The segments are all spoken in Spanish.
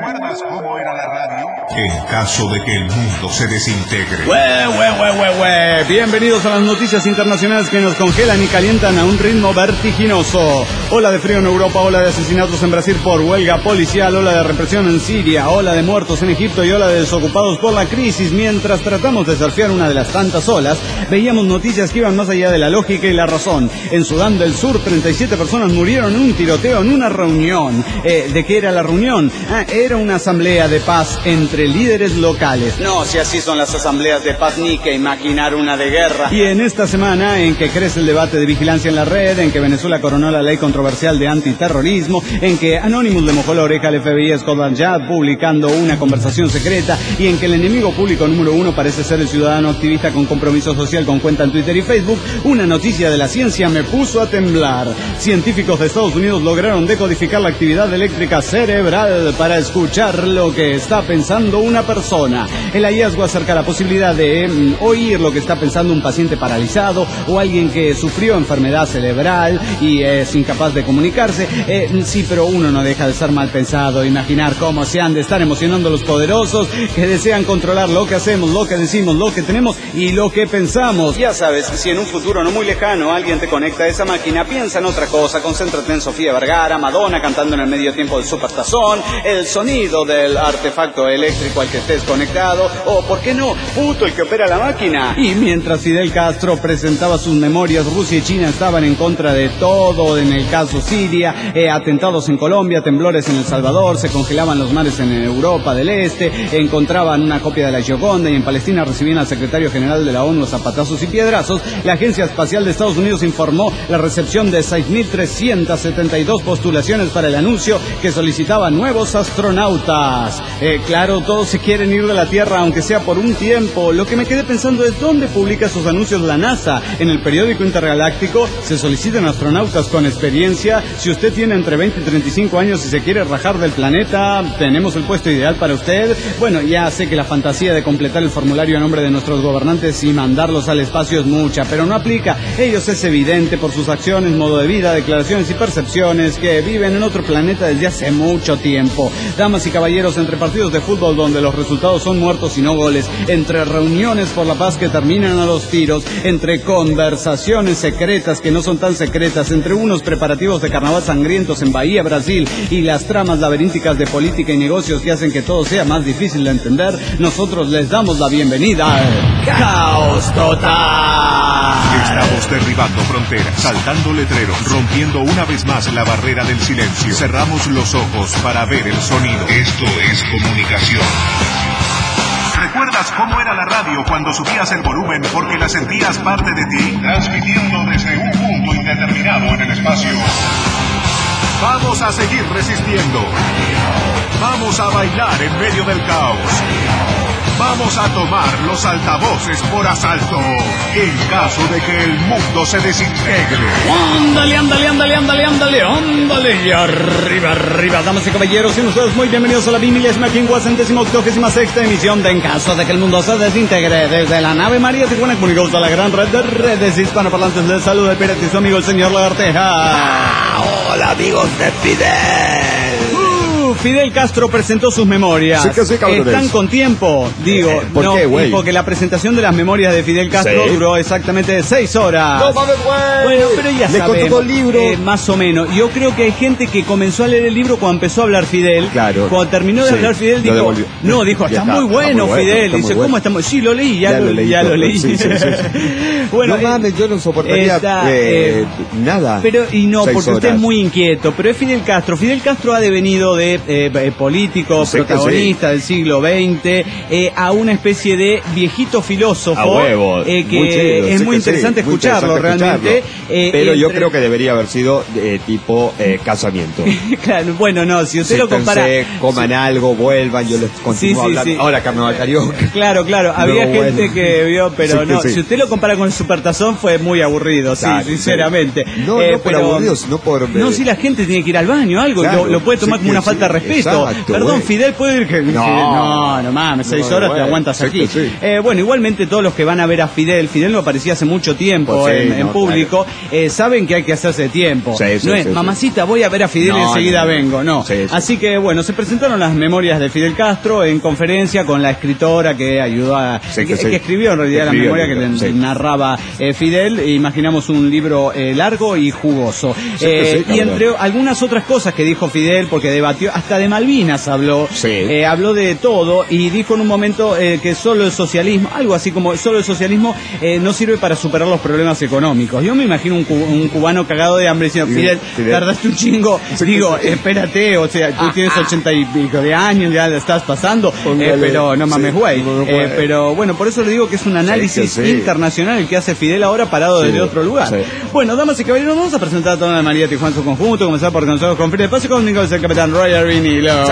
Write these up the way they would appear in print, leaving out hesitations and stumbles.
¿Recuerdas cómo era la radio? En caso de que el mundo se desintegre. Bienvenidos a las noticias internacionales que nos congelan y calientan a un ritmo vertiginoso. Ola de frío en Europa, ola de asesinatos en Brasil por huelga policial, ola de represión en Siria, ola de muertos en Egipto y ola de desocupados por la crisis. Mientras tratamos de surfear una de las tantas olas, veíamos noticias que iban más allá de la lógica y la razón. En Sudán del Sur, 37 personas murieron en un tiroteo en una reunión. ¿De qué era la reunión? Era una asamblea de paz entre líderes locales. No, si así son las asambleas de paz, ni que imaginar una de guerra. Y en esta semana en que crece el debate de vigilancia en la red, en que Venezuela coronó la ley controversial de antiterrorismo, en que Anonymous le mojó la oreja al FBI Scotland Yard publicando una conversación secreta, y en que el enemigo público número uno parece ser el ciudadano activista con compromiso social con cuenta en Twitter y Facebook, una noticia de la ciencia me puso a temblar. Científicos de Estados Unidos lograron decodificar la actividad eléctrica cerebral para escuchar lo que está pensando una persona. El hallazgo acerca la posibilidad de oír lo que está pensando un paciente paralizado o alguien que sufrió enfermedad cerebral y es incapaz de comunicarse. Sí, pero uno no deja de ser mal pensado. Imaginar cómo se han de estar emocionando los poderosos que desean controlar lo que hacemos, lo que decimos, lo que tenemos y lo que pensamos. Ya sabes, si en un futuro no muy lejano alguien te conecta a esa máquina, piensa en otra cosa, concéntrate en Sofía Vergara, Madonna cantando en el medio tiempo del Supertazón, el sonido del artefacto eléctrico al que estés conectado, o ¿por qué no? Puto el que opera la máquina. Y mientras Fidel Castro presentaba sus memorias, Rusia y China estaban en contra de todo en el caso Siria, atentados en Colombia, temblores en El Salvador, se congelaban los mares en Europa del Este, encontraban una copia de la Gioconda y en Palestina recibían al secretario general de la ONU a zapatazos y piedrazos. La Agencia Espacial de Estados Unidos informó la recepción de 6.372 postulaciones para el anuncio que solicitaba nuevos astronautas. Claro, todos se quieren ir de la Tierra, aunque sea por un tiempo. Lo que me quedé pensando es dónde publica sus anuncios la NASA. En el periódico intergaláctico se solicitan astronautas con experiencia. Si usted tiene entre 20 y 35 años y se quiere rajar del planeta, tenemos el puesto ideal para usted. Bueno, ya sé que la fantasía de completar el formulario a nombre de nuestros gobernantes y mandarlos al espacio es mucha, pero no aplica. Ellos es evidente por sus acciones, modo de vida, declaraciones y percepciones que viven en otro planeta desde hace mucho tiempo. Damas y caballeros, entre partidos de fútbol donde los resultados son muertos y no goles, entre reuniones por la paz que terminan a los tiros, entre conversaciones secretas que no son tan secretas, entre unos preparativos de carnaval sangrientos en Bahía, Brasil, y las tramas laberínticas de política y negocios que hacen que todo sea más difícil de entender, nosotros les damos la bienvenida al Caos Total. Estamos derribando fronteras, saltando letreros, rompiendo una vez más la barrera del silencio. Cerramos los ojos para ver el sonido. Esto es comunicación. ¿Recuerdas cómo era la radio cuando subías el volumen porque la sentías parte de ti? Transmitiendo desde un punto indeterminado en el espacio. Vamos a seguir resistiendo. Vamos a bailar en medio del caos. Vamos a tomar los altavoces por asalto, en caso de que el mundo se desintegre. Ándale, ándale, ándale, ándale, ándale, ándale. Y arriba, damas y caballeros, y ustedes muy bienvenidos a la 1058ª emisión de En caso de que el mundo se desintegre. Desde la nave María Tijuana comunicados a la gran red de redes hispanoparlantes. Les saluda el pirata y su amigo el señor Lagarteja. Hola amigos de Fidel. Fidel Castro presentó sus memorias. Sí que sí, cabrones. Están con tiempo, digo. ¿Por qué, güey? Porque la presentación de las memorias de Fidel Castro duró exactamente 6 horas. ¡No mames, güey! Bueno, pero ya Le contó todo el libro. Más o menos. Yo creo que hay gente que comenzó a leer el libro cuando empezó a hablar Fidel. Claro. Cuando terminó de hablar Fidel dijo, está muy bueno Fidel. Dice, ¿cómo está? Sí, lo leí, ya lo leí. Sí. Bueno, no mames, yo no soportaría nada. Pero, y no, 6 porque horas. usted es muy inquieto. Pero es Fidel Castro. Fidel Castro ha devenido de político, protagonista del siglo XX, a una especie de viejito filósofo. A huevo. Que es muy interesante escucharlo realmente. Pero yo creo que debería haber sido tipo casamiento. Claro, bueno, no, si usted lo compara. Coman algo, vuelvan, yo les continúo hablando. Sí. Ahora carnaval karaoke. Claro, había gente que vio, pero sí, no, sí. Si usted lo compara con el Supertazón fue muy aburrido, claro, sinceramente. No por aburrido, sino por... No, si la gente tiene que ir al baño, algo, claro, lo puede tomar como una falta de respeto respeto. Exacto, perdón, Fidel puede ir que... No mames, 6 horas te aguantas aquí. Sí. Bueno, igualmente todos los que van a ver a Fidel no aparecía hace mucho tiempo en público, claro. Saben que hay que hacerse tiempo. No es, mamacita, voy a ver a Fidel y enseguida vengo. No. Así que, bueno, se presentaron las memorias de Fidel Castro en conferencia con la escritora que ayudó a... que escribió en realidad la memoria que le narraba Fidel. Imaginamos un libro largo y jugoso. Y entre algunas otras cosas que dijo Fidel, porque debatió, hasta de Malvinas habló, habló de todo y dijo en un momento que solo el socialismo, algo así como solo el socialismo no sirve para superar los problemas económicos. Yo me imagino un cubano cagado de hambre diciendo, Fidel, tardaste un chingo. Digo, espérate, o sea, tú tienes 80 y pico de años, ya la estás pasando, pero no mames, güey. Pero bueno, por eso le digo que es un análisis internacional el que hace Fidel ahora parado desde otro lugar. Bueno, damas y caballeros, vamos a presentar a toda la María Tijuana su conjunto, comenzar por nosotros con Fidel Pase con Nicolás, el capitán Roger Vinilo.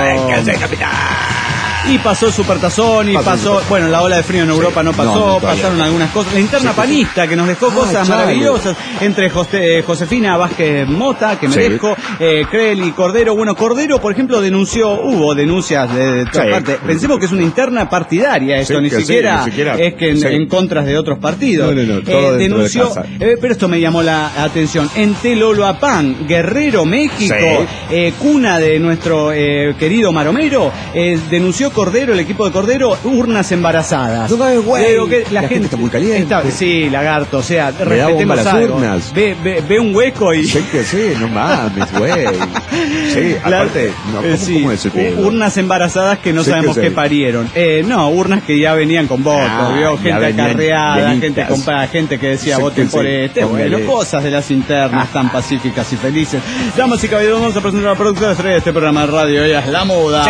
Y pasó el Supertazón y pasó, bueno, la ola de frío en Europa no pasó, pasaron algunas cosas. La interna panista que nos dejó cosas maravillosas entre Josefina Vázquez Mota, que merezco, Creel y Cordero. Bueno, Cordero, por ejemplo, hubo denuncias de todas partes. Pensemos que es una interna partidaria esto, ni siquiera es que en contras de otros partidos. Denunció, pero esto me llamó la atención. En Teloloapán, Guerrero, México, cuna de nuestro querido Maromero, denunció Cordero, el equipo de Cordero, urnas embarazadas. Creo que la gente está muy caliente. Sí, lagarto, o sea, respetemos algo. Ve un hueco y... no mames, güey. Aparte, ¿cómo es ese urnas embarazadas que no sabemos qué parieron. No, urnas que ya venían con votos, vio, gente acarreada, gente comprada, gente que decía voten por bueno, cosas de las internas tan pacíficas y felices. Damas y caballeros, vamos a presentar a la productora estrella de este programa de radio, ella es La Muda.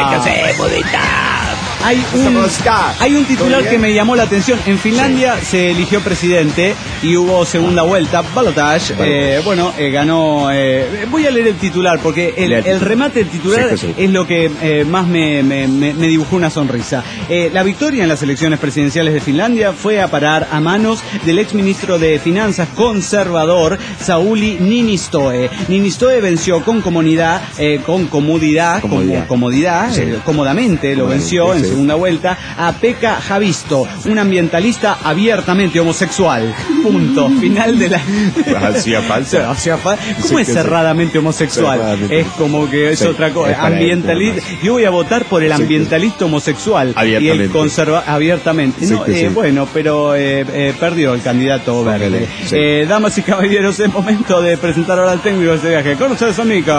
Hay un titular que me llamó la atención. En Finlandia se eligió presidente y hubo segunda vuelta, balotage. Ganó. Voy a leer el titular porque el remate del titular es lo que más me dibujó una sonrisa. La victoria en las elecciones presidenciales de Finlandia fue a parar a manos del exministro de Finanzas conservador Sauli Niinistoe. Niinistoe venció cómodamente lo venció en segunda vuelta a Pekka Haavisto, un ambientalista abiertamente homosexual. Punto. Final de la... Hacía falta. ¿Cómo es cerradamente homosexual? Es como que es otra cosa. Ambientalista. Yo voy a votar por el ambientalista homosexual. Abiertamente. Y el abiertamente. Bueno, pero perdió el candidato verde. Damas y caballeros, es momento de presentar ahora al técnico de este viaje. Con ustedes son Mico.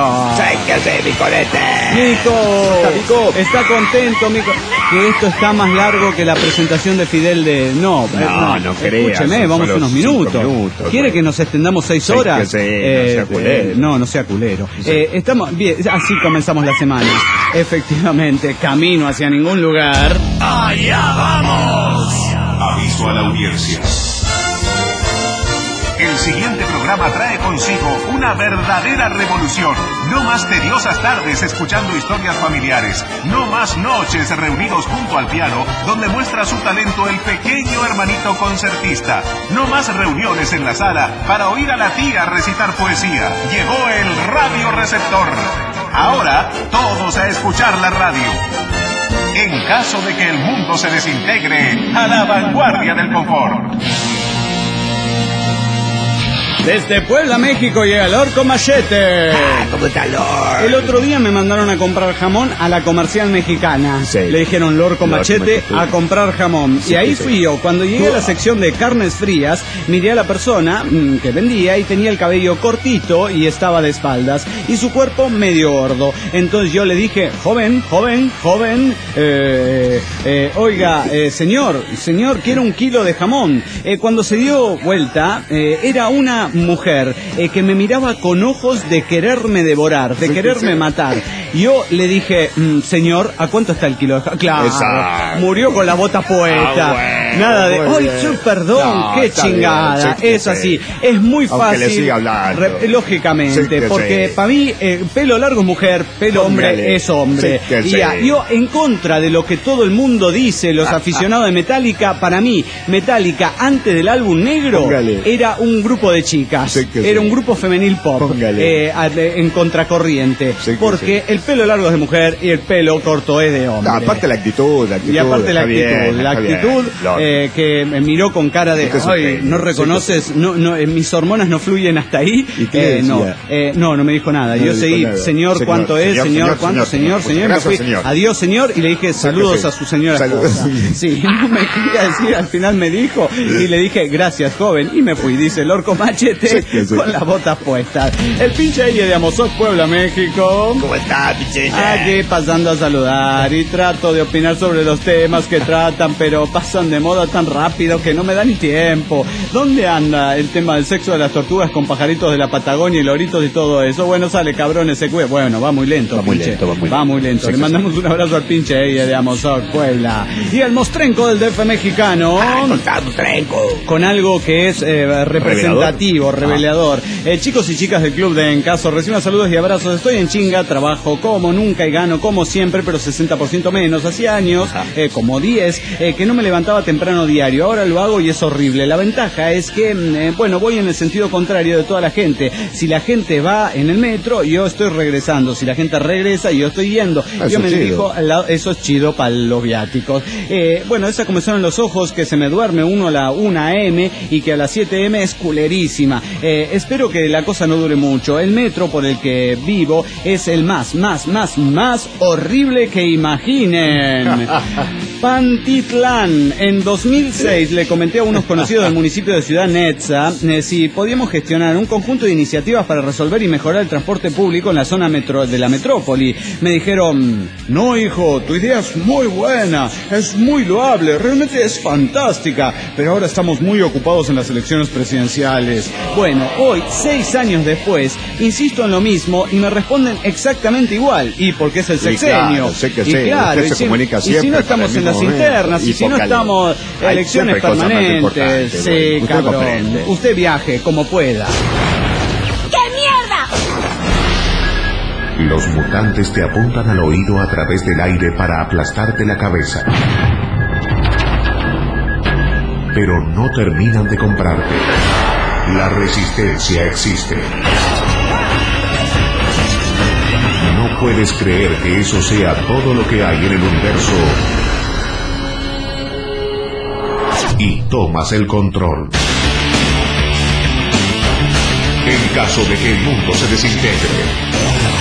Mico. Está contento, Mico. Que esto está más largo que la presentación de Fidel de... No creas. Escúcheme, vamos unos minutos. ¿Quiere que nos extendamos 6 horas? No sea culero. No sea culero. Estamos bien, así comenzamos la semana. Efectivamente, camino hacia ningún lugar. ¡Allá vamos! Aviso a la audiencia. El siguiente programa trae consigo una verdadera revolución. No más tediosas tardes escuchando historias familiares. No más noches reunidos junto al piano, donde muestra su talento el pequeño hermanito concertista. No más reuniones en la sala para oír a la tía recitar poesía. Llegó el radioreceptor. Ahora, todos a escuchar la radio. En caso de que el mundo se desintegre, a la vanguardia del confort. Desde Puebla, México, llega Lorco Machete. ¿Cómo está Lorco? El otro día me mandaron a comprar jamón a la comercial mexicana. Le dijeron Lorco Machete a comprar jamón. Y ahí fui yo. Cuando llegué a la sección de carnes frías, miré a la persona que vendía y tenía el cabello cortito y estaba de espaldas. Y su cuerpo medio gordo. Entonces yo le dije, joven, oiga, señor, quiero 1 kilo de jamón. Cuando se dio vuelta, era una mujer que me miraba con ojos de quererme devorar, de quererme matar. Yo le dije, señor, ¿a cuánto está el kilo de jamón? Claro, exacto. Murió con la bota poeta. Nada de, ¡ay, perdón! ¡Qué chingada! Es así, es muy fácil. Aunque le siga hablando. Lógicamente, porque para mí, pelo largo es mujer, pelo hombre es hombre. Y yo, en contra de lo que todo el mundo dice, los aficionados de Metallica, para mí, Metallica, antes del álbum negro, era un grupo de chingos. Chicas. Era un grupo femenil pop. En contracorriente. Porque el pelo largo es de mujer y el pelo corto es de hombre. Aparte la actitud. Y aparte la actitud que me miró con cara de, ay, no reconoces, no, mis hormonas no fluyen hasta ahí. No me dijo nada. Yo seguí, señor, ¿cuánto es? Señor, ¿cuánto? Señor. Me fui, adiós, señor, y le dije, saludos a su señora esposa. Sí, no me quería decir, al final me dijo, y le dije, gracias, joven, y me fui, dice el Orco Machete, con las botas puestas. El pinche ella de Amozoc, Puebla, México. ¿Cómo está, pinche? Aquí pasando a saludar, y trato de opinar sobre los temas que tratan, pero pasan de moda tan rápido que no me da ni tiempo. ¿Dónde anda el tema del sexo de las tortugas con pajaritos de la Patagonia y loritos y todo eso? Bueno, sale cabrón ese cuello. Bueno, va muy lento, pinche. Va muy lento. Le mandamos un abrazo al pinche ella de Amozoc, Puebla. Y el mostrenco del DF mexicano. Con algo que es representativo, revelador. Chicos y chicas del Club de Encaso, reciban saludos y abrazos. Estoy en chinga, trabajo como nunca y gano como siempre, pero 60% menos. Hacía años, como 10, que no me levantaba temprano diario. Ahora lo hago y es horrible. La ventaja es que, voy en el sentido contrario de toda la gente. Si la gente va en el metro, yo estoy regresando. Si la gente regresa, yo estoy yendo. Yo me dijo, eso es chido para los viáticos. Esa comezón en los ojos, que se me duerme uno a la 1 a.m. y que a las 7 a.m. es culerísima. Espero que la cosa no dure mucho. El metro por el que vivo es el más horrible que imaginen. Pantitlán. En 2006 le comenté a unos conocidos del municipio de Ciudad Netza si podíamos gestionar un conjunto de iniciativas para resolver y mejorar el transporte público en la zona de la metrópoli. Me dijeron, no hijo, tu idea es muy buena, es muy loable, realmente es fantástica, pero ahora estamos muy ocupados en las elecciones presidenciales. Bueno, hoy, 6 años después, insisto en lo mismo y me responden exactamente igual. Y porque es el sexenio. Claro, se comunica siempre. Y si no estamos en las internas, y si no estamos en elecciones permanentes, sí, cabrón. Usted viaje como pueda. ¡Qué mierda! Los mutantes te apuntan al oído a través del aire para aplastarte la cabeza. Pero no terminan de comprarte. La resistencia existe. No puedes creer que eso sea todo lo que hay en el universo. Y tomas el control. En caso de que el mundo se desintegre.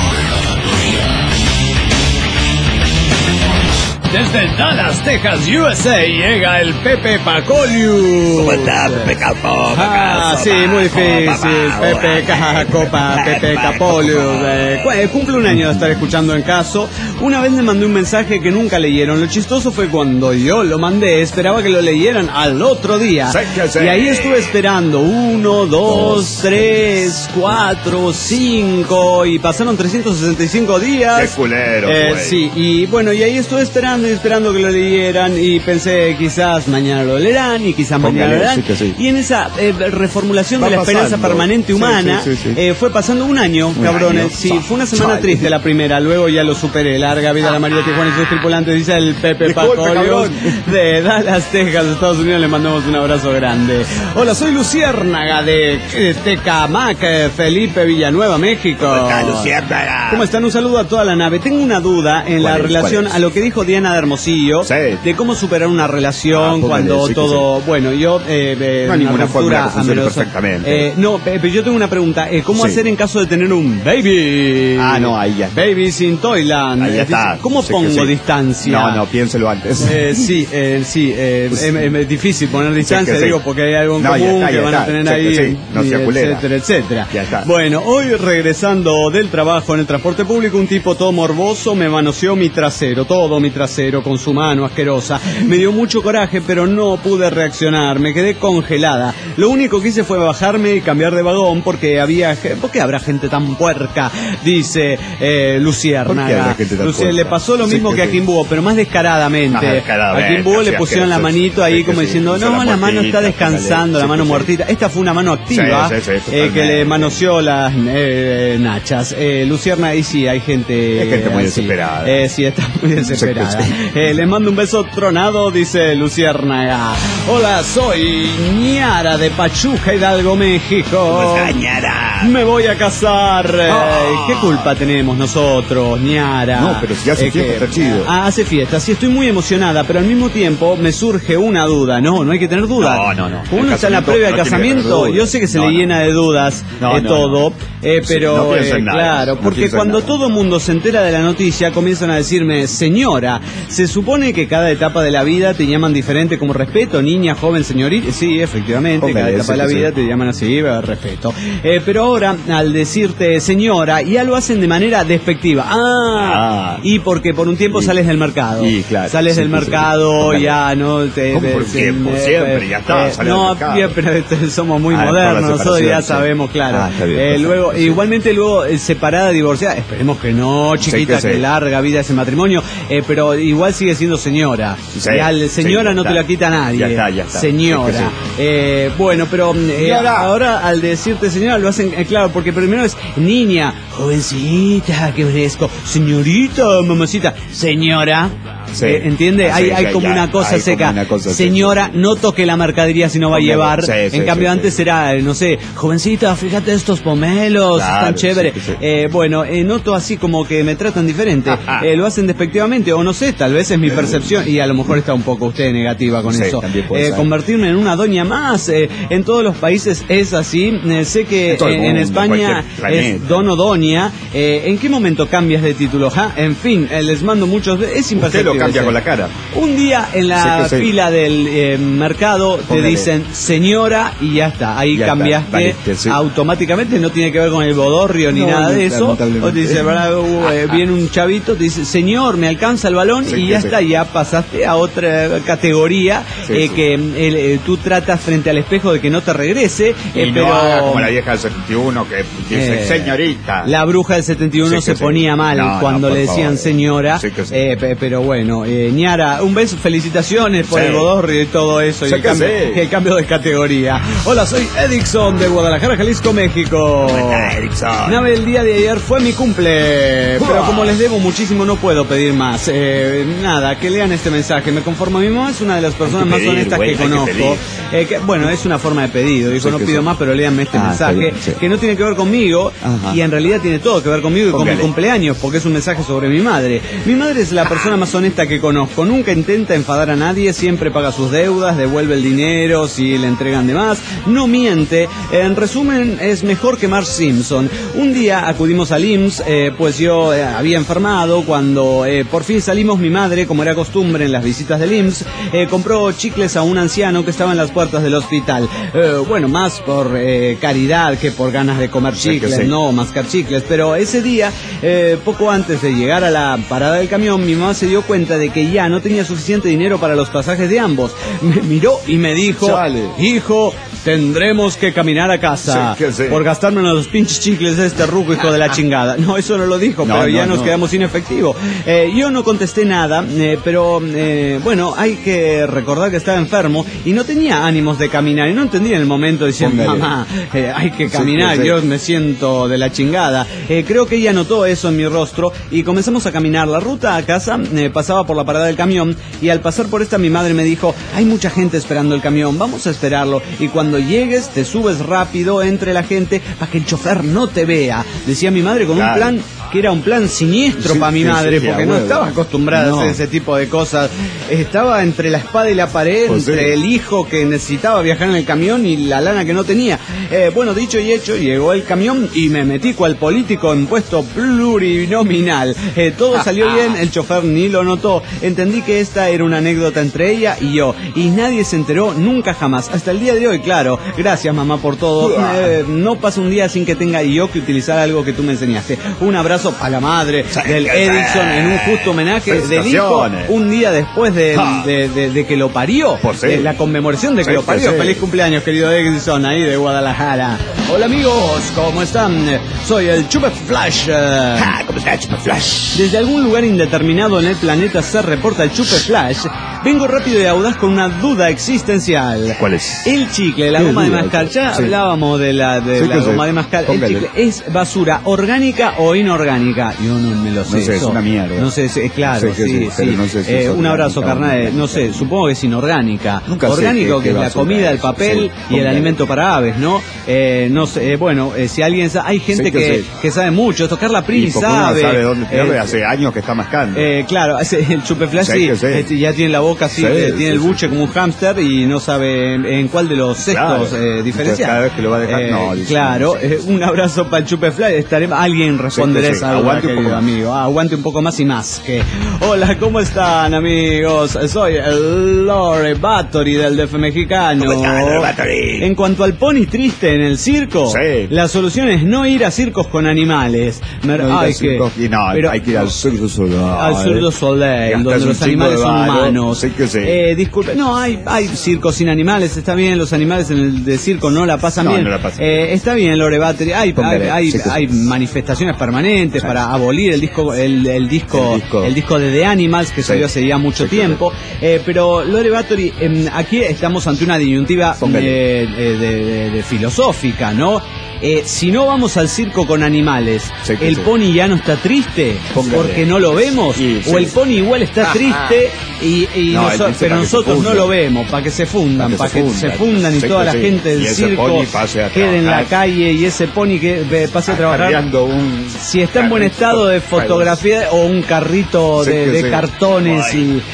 Desde Dallas, Texas, USA, llega el Pepe Pacoliu. ¿Cómo está, Pepe Capo? Sí, muy difícil. Pepe Cacopa, Pepe Capoliu. Cumple un año de estar escuchando En Caso. Una vez me mandé un mensaje que nunca leyeron. Lo chistoso fue cuando yo lo mandé, esperaba que lo leyeran al otro día. Y ahí estuve esperando 1, 2, 3, 4, 5 y pasaron 365 días. ¡Qué culero! Sí, y y ahí estuve esperando que lo leyeran y pensé, quizás mañana lo leerán y quizás mañana lo leerán. Y en esa reformulación de la esperanza permanente humana, fue pasando un año, cabrones. Sí, fue una semana triste la primera, luego ya lo superé. Larga vida a la María Tijuana y sus tripulantes, dice el Pepe Pacoliu de Dallas, Texas, Estados Unidos. Le mandamos un abrazo grande. Hola, soy Luciérnaga de Tecamac, Felipe Villanueva, México. ¿Cómo está, Luciérnaga? ¿Cómo están? Un saludo a toda la nave. Tengo una duda en la relación a lo que dijo Diana de Hermosillo, de cómo superar una relación cuando todo... Bueno, yo... no hay ninguna fórmula que funcione perfectamente. Pero yo tengo una pregunta. ¿Cómo hacer en caso de tener un baby? No, ahí ya. Baby sin Toyland. Ahí está. ¿Cómo pongo distancia? No, piénselo antes. Es difícil poner distancia, porque hay algo en común que van a tener ahí, etcétera. Ya está. Bueno, hoy regresando del trabajo en el transporte público, un tipo todo morboso me manoseó mi trasero, todo mi trasero con su mano asquerosa. Me dio mucho coraje, pero no pude reaccionar, me quedé congelada. Lo único que hice fue bajarme y cambiar de vagón porque habrá gente tan puerca, dice Luciérnaga. Luciana, le pasó lo mismo que a Kimbuo, pero más descaradamente. A Kimbuo le pusieron la manito ahí como diciendo, no, la mano está descansando, la mano muertita. Esta fue una mano activa que le manoseó las nachas. Lucierna, y sí, hay gente muy desesperada. Sí, está muy desesperada. Les mando un beso tronado, dice Luciérnaga. Hola, soy Ñara de Pachuca, Hidalgo, México. Ñara. Me voy a casar. ¿Qué culpa tenemos nosotros, Ñara? No, pero si hace fiesta está chido. Hace fiesta, sí, estoy muy emocionada, pero al mismo tiempo me surge una duda. No hay que tener dudas. No. Uno está en la previa del casamiento, yo sé que se le llena de dudas todo, pero claro, porque cuando todo el mundo se entera de la noticia comienzan a decirme, señora, se supone que cada etapa de la vida te llaman diferente como respeto, niña, joven, señorita. Sí, efectivamente, cada etapa de la vida te llaman así, respeto. Pero ahora, al decirte señora, ya lo hacen de manera despectiva. Y porque por un tiempo sales del mercado. Sales del mercado, ya no te... por tiempo, siempre, ya está. No, pero somos muy modernos, nosotros ya sabemos, claro. Luego, igualmente luego separada, divorciada, esperemos que no, chiquita, que larga vida ese matrimonio, pero igual sigue siendo señora. Señora no te la quita nadie. Ya está. Señora. Bueno, pero ahora al decirte señora lo hacen, claro, porque primero es niña, jovencita, qué fresco, señorita, mamacita, señora. ¿Entiende? Hay como una cosa seca. Señora, no toque la mercadería si no va a llevar. En cambio, antes era, no sé, jovencita, fíjate estos pomelos, están chéveres. Bueno, noto así como que me tratan diferente. Lo hacen despectivamente, o no sé, tal vez es mi percepción, y a lo mejor está un poco usted negativa con eso. Convertirme en una doña más. En todos los países es así. Sé que en España es don o doña. ¿En qué momento cambias de título? En fin, les mando muchos. Es imperceptible. Cambia con la cara. Un día en la fila del mercado te dicen señora y ya está. Ahí ya cambiaste automáticamente. No tiene que ver con el bodorrio ni nada de eso. O te dice, viene un chavito, te dice señor, me alcanza el balón y ya está. Ya pasaste a otra categoría que tú tratas frente al espejo de que no te regrese. Pero no haga como la vieja del 71 que dice señorita. La bruja del 71 se ponía mal cuando le decían señora. Pero bueno, Ñara, un beso, felicitaciones por el bodorrio y todo eso, y el cambio de categoría. Hola, soy Edixon de Guadalajara, Jalisco, México. Nave, el día de ayer fue mi cumple, pero como les debo muchísimo no puedo pedir más. Nada, que lean este mensaje, me conformo. Mi mamá es una de las personas más honestas que conozco. Bueno, es una forma de pedido, dijo, no pido más, pero léanme este mensaje, que no tiene que ver conmigo, y en realidad tiene todo que ver conmigo y con mi cumpleaños, porque es un mensaje sobre mi madre. Mi madre es la persona más honesta que conozco, nunca intenta enfadar a nadie, siempre paga sus deudas, devuelve el dinero si le entregan de más, no miente. En resumen, es mejor que Marge Simpson. Un día acudimos al IMSS, pues yo había enfermado. Cuando por fin salimos, mi madre, como era costumbre en las visitas del IMSS, compró chicles a un anciano que estaba en las puertas del hospital. Bueno, más por caridad que por ganas de comer chicles, no mascar chicles, pero ese día, poco antes de llegar a la parada del camión, mi mamá se dio cuenta de que ya no tenía suficiente dinero para los pasajes de ambos. Me miró y me dijo, hijo, tendremos que caminar a casa por gastarme en los pinches chicles de este ruco hijo de la chingada. No, eso no lo dijo, pero ya nos quedamos sin efectivo. Yo no contesté nada, pero bueno, hay que recordar que estaba enfermo y no tenía ánimos de caminar, y no entendía en el momento diciendo, mamá, hay que caminar, yo me siento de la chingada. Creo que ella notó eso en mi rostro y comenzamos a caminar. La ruta a casa pasaba por la parada del camión, y al pasar por esta mi madre me dijo, hay mucha gente esperando el camión, vamos a esperarlo, y cuando llegues te subes rápido entre la gente para que el chofer no te vea. Decía mi madre con un plan que era un plan siniestro para mi madre, porque no estaba acostumbrada a hacer ese tipo de cosas. Estaba entre la espada y la pared, entre el hijo que necesitaba viajar en el camión y la lana que no tenía. Bueno, dicho y hecho, llegó el camión y me metí cual político en puesto plurinominal. Todo salió bien, el chofer ni lo notó. Entendí que esta era una anécdota entre ella y yo, y nadie se enteró nunca jamás. Hasta el día de hoy, claro. Gracias, mamá, por todo. No pasa un día sin que tenga yo que utilizar algo que tú me enseñaste. Un abrazo abrazo a la madre del Edison en un justo homenaje del hijo un día después de que lo parió. La conmemoración de que lo parió. Feliz cumpleaños, querido Edison, ahí de Guadalajara. Hola amigos, ¿cómo están? Soy el Chupe Flash. ¿Cómo está Chupe Flash? Desde algún lugar indeterminado en el planeta se reporta el Chupe Flash. Vengo rápido y audaz con una duda existencial. ¿Cuál es? El chicle, la goma de mascar. Ya hablábamos de la goma de mascar. El chicle es basura orgánica o inorgánica. Yo no me lo sé. No sé, es una mierda. No sé, claro, sí. No sé si un abrazo, carnal. No sé, supongo que es inorgánica. Nunca orgánico, sé que es la comida, el papel y el alimento para aves, ¿no? No sé, bueno, si alguien sabe, hay gente que sabe mucho. Esto Carla Prini sabe dónde tirarle, hace años que está mascando. Claro, el Chupe Flash ya tiene la boca así, tiene el buche como un hámster y no sabe en cuál de los cestos diferenciar. Cada vez que lo va a dejar, claro, un abrazo para el Chupe Flash. Alguien responderá esa duda, querido amigo. Aguante un poco más y más. Hola, ¿cómo están, amigos? Soy el Lore Bathory del DF mexicano. ¿Cómo están, Lore Bathory? En cuanto al pony triste en el circo, la solución es no ir a circos con animales. Hay que ir al Cirque du Soleil. Al Cirque du Soleil, donde los animales son humanos. Disculpe, no, hay circos sin animales, está bien, los animales en el de circo no la pasan bien. Está bien, Lore Bathory, hay manifestaciones permanentes para abolir el disco de The Animals, que salió hace ya mucho tiempo, pero Lore Bathory, aquí estamos ante una disyuntiva de filosófica, ¿no? Si no vamos al circo con animales, ¿el pony ya no está triste porque no lo vemos? ¿O el pony igual está triste pero nosotros no lo vemos? Para que se fundan, y toda la gente del circo quede en la calle y ese pony que pase a trabajar. Si está en buen estado de fotografía o un carrito de cartones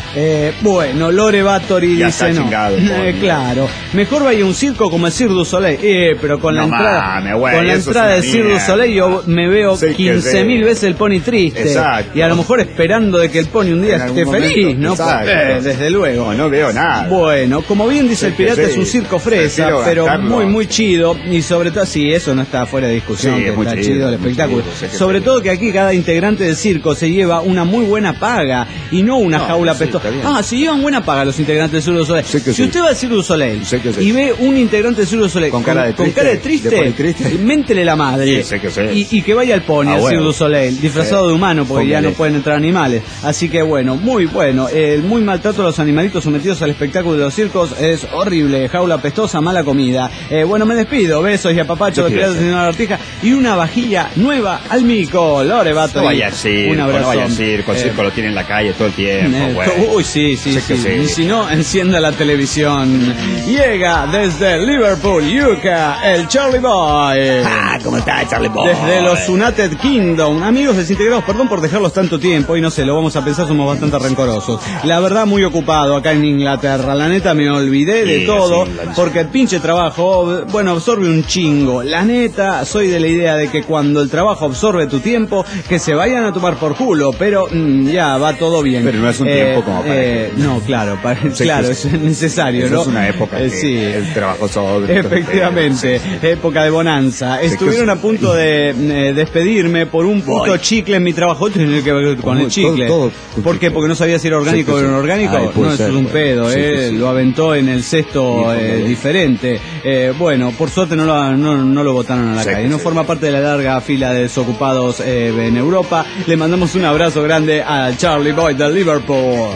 bueno, Lore Bathory dice no. Claro, mejor vaya a un circo como el Cirque du Soleil, pero con la entrada del Cirque du Soleil yo me veo 15.000 veces el pony triste. Y a lo mejor esperando de que el pony un día esté feliz, ¿no? Desde luego. No veo nada. Bueno, como bien dice el pirata, es un circo fresa, pero muy chido. Y sobre todo, eso no está fuera de discusión, que está chido el espectáculo. Sobre todo que aquí cada integrante del circo se lleva una muy buena paga y no una jaula pestosa. Se llevan buena paga los integrantes del Cirque du Soleil. Si usted va al Cirque du Soleil y ve un integrante del Cirque du Soleil con cara de triste, méntele la madre. Y que vaya al pony, al Cirque du Soleil, disfrazado de humano, porque ya no pueden entrar animales. Así que bueno, muy bueno. El muy maltrato a los animalitos sometidos al espectáculo de los circos es horrible. Jaula pestosa, mala comida. Bueno, me despido. Besos y apapacho de pirata señora Artija y una vajilla nueva al mico. Lore Bathory. No vaya al circo, un abrazo. No vaya al circo. El circo lo tiene en la calle todo el tiempo. Uy, sí. Y si no, encienda la televisión. Llega desde Liverpool, UK, el Charlie Boy. ¿Cómo está Charlie Boy? Desde los United Kingdom. Amigos desintegrados, perdón por dejarlos tanto tiempo. Y no sé, lo vamos a pensar, somos bastante rencorosos. La verdad, muy ocupado acá en Inglaterra. La neta, me olvidé de todo. Porque el pinche trabajo, absorbe un chingo. La neta, soy de la idea de que cuando el trabajo absorbe tu tiempo, que se vayan a tomar por culo. Pero ya va todo bien. Pero no es un tiempo como para no, claro, es necesario, ¿no? Es una época que el trabajo sobre. Efectivamente, época de bonanza. Estuvieron a punto de despedirme por un puto chicle en mi trabajo. Tiene que ver con el chicle. ¿Por qué? Porque no sabía si era orgánico o no orgánico. No, eso es un pedo, lo aventó en el cesto diferente. Bueno, por suerte no lo botaron a la calle. No forma parte de la larga fila de desocupados en Europa. Le mandamos un abrazo grande a Charlie Boy de Liverpool.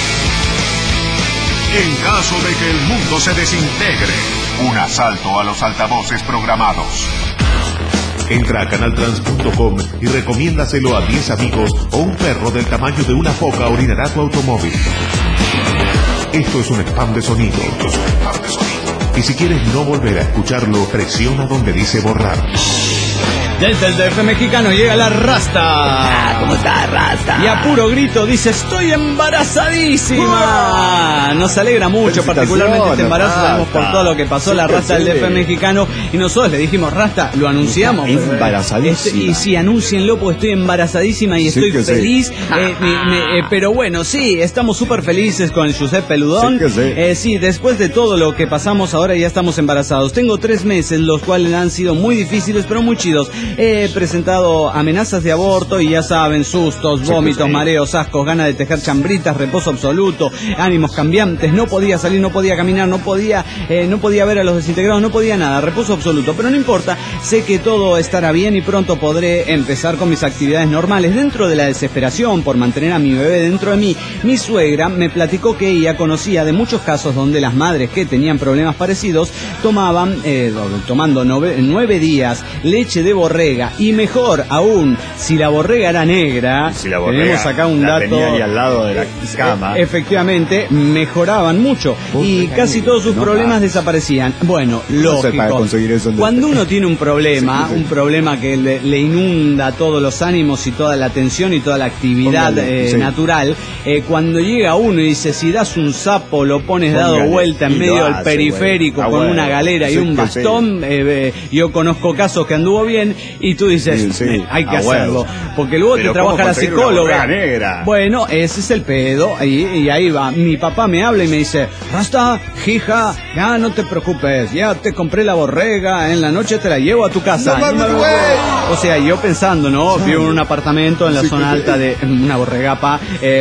En caso de que el mundo se desintegre, un asalto a los altavoces programados. Entra a canaltrans.com y recomiéndaselo a 10 amigos o un perro del tamaño de una foca orinará tu automóvil. Esto es un spam de sonido. Y si quieres no volver a escucharlo, presiona donde dice borrar. Desde el DF mexicano llega la Rasta. ¿Cómo está, Rasta? Y a puro grito dice, estoy embarazadísima. Nos alegra mucho, particularmente este embarazo. Sabemos por todo lo que pasó la Rasta del DF mexicano. Y nosotros le dijimos, Rasta, lo anunciamos. Embarazadísima. Y sí, anúncienlo porque estoy embarazadísima y estoy feliz. Pero bueno, sí, estamos súper felices con el Giuseppe Peludón. Sí, después de todo lo que pasamos, ahora ya estamos embarazados. Tengo 3 meses, los cuales han sido muy difíciles, pero muy chidos. He presentado amenazas de aborto y ya saben, sustos, vómitos, mareos, ascos, ganas de tejer chambritas, reposo absoluto, ánimos cambiantes, no podía salir, no podía caminar, no podía ver a los desintegrados, no podía nada, reposo absoluto. Pero no importa, sé que todo estará bien y pronto podré empezar con mis actividades normales. Dentro de la desesperación por mantener a mi bebé dentro de mí, mi suegra me platicó que ella conocía de muchos casos donde las madres que tenían problemas parecidos tomando 9 días leche de borrega, y mejor aún, si la borrega era negra, tenemos acá un dato, tenía ahí al lado de la cama, efectivamente, mejoraban mucho y casi todos sus problemas desaparecían. Bueno, lógico, cuando uno tiene un problema, un problema que le inunda todos los ánimos y toda la atención y toda la actividad natural, cuando llega uno y dice, si das un sapo, lo pones dado vuelta en medio del periférico con una galera y un bastón, yo conozco casos que anduvo bien y tú dices, hay que hacerlo, porque luego te trabaja la psicóloga. Bueno, ese es el pedo, y ahí va. Mi papá me habla y me dice, Rasta, hija, ya no te preocupes, ya te compré la borrega, en la noche te la llevo a tu casa. O sea, yo pensando, ¿no? Vivo en un apartamento en la zona alta de una borregapa,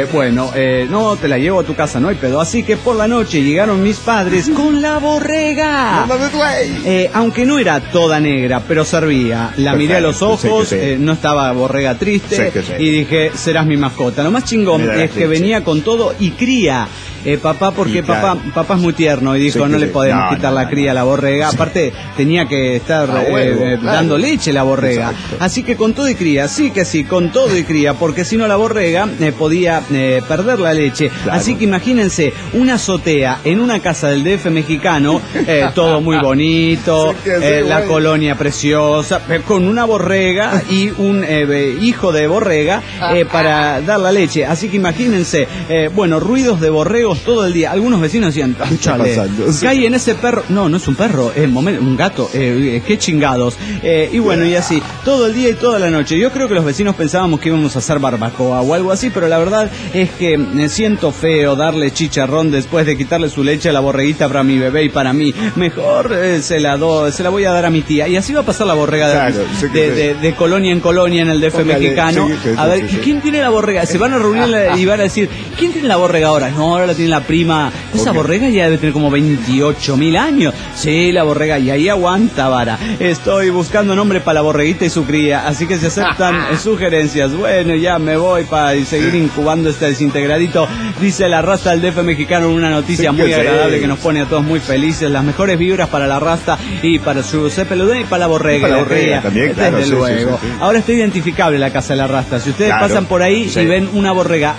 no, te la llevo a tu casa, no hay pedo. Así que por la noche llegaron mis padres con la borrega. Aunque no era toda negra, pero servía. La miré a los ojos, no estaba borrega triste, y dije, serás mi mascota. Lo más chingón es que venía con todo y cría. Papá, porque papá es muy tierno y dijo, no le podemos quitar la cría a la borrega. Aparte, tenía que estar dando leche la borrega. Exacto. Así que con todo y cría, con todo y cría, porque si no la borrega podía perder la leche. Claro. Así que imagínense, una azotea en una casa del DF mexicano, todo muy bonito, la colonia preciosa, con una borrega y un hijo de borrega para dar la leche. Así que imagínense, ruidos de borrego todo el día. Algunos vecinos decían, chale, cae en ese perro. No es un perro, es un gato, qué chingados. Y bueno, y así, todo el día y toda la noche. Yo creo que los vecinos pensábamos que íbamos a hacer barbacoa o algo así, pero la verdad es que me siento feo darle chicharrón después de quitarle su leche a la borreguita para mi bebé y para mí. Mejor se la voy a dar a mi tía. Y así va a pasar la borrega de colonia en colonia en el DF mexicano. A ver, ¿quién tiene la borrega? Se van a reunir y van a decir, ¿quién tiene la borrega ahora? No, ahora la tiene la prima. Esa borrega ya debe tener como 28.000 años. Sí, la borrega, y ahí aguanta vara. Estoy buscando nombre para la borreguita y su cría, así que se aceptan sugerencias. Bueno, ya me voy para seguir incubando este desintegradito. Dice la Rasta del DF mexicano, una noticia muy agradable que nos pone a todos muy felices. Las mejores vibras para la Rasta y para su cepeludén y para la borrega. Para la borrega también, claro, desde luego. Sí. Ahora está identificable la casa de la Rasta. Si ustedes pasan por ahí y ven una borrega